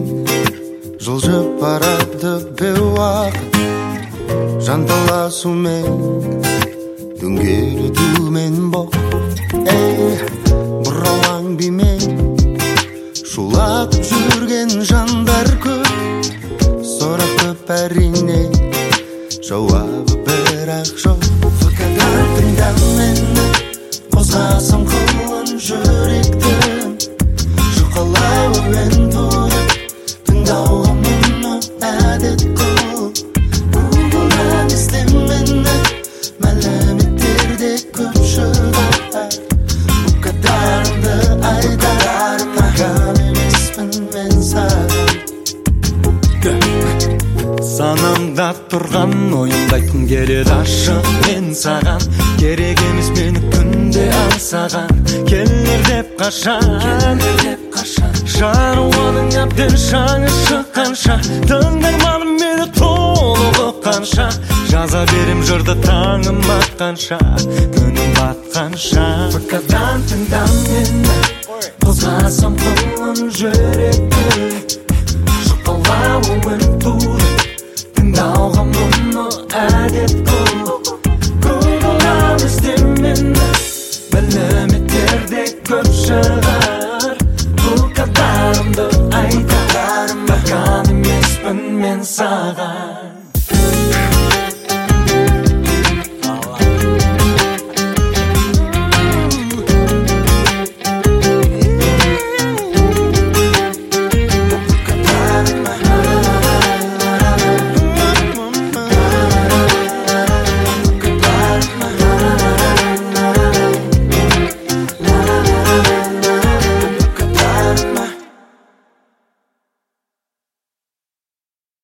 жылжып барады бейуақыт жанталасумен дөңгелетумен бұралаң бимен шулатып жүрген жандар көп, сұрақ көп әрине, жауабы бірақ жоқ. Факадан тыңдап мені, қозғасам қылын жүректің, жұқалау әуен тұрып, тыңдауға мұны әдет қыл. Гуглдан ізде мені, мәліметтерде көп шығар. Бұл қатарымды айтар, маған емеспін мен саған. Санамда тұрған ойымды айтқым келеді ашық мен саған. Керек емес мені күнде аңсаған, келер деп қашан шаруаның әбден шаңы шыққанша, тыңдарманым мені толық ұққанша, жаза берем жырды таңым атқанша, күнім батқанша. Факадан тыңдам мені, қозғасам қылын жүректі, жұқалау әуен тұрып, тыңдауға мұны әдет қыл. Гуглдан ізде мені, мәліметтерде көп шығар. Бұл қатарымды айтар, баққан емеспін мен саған.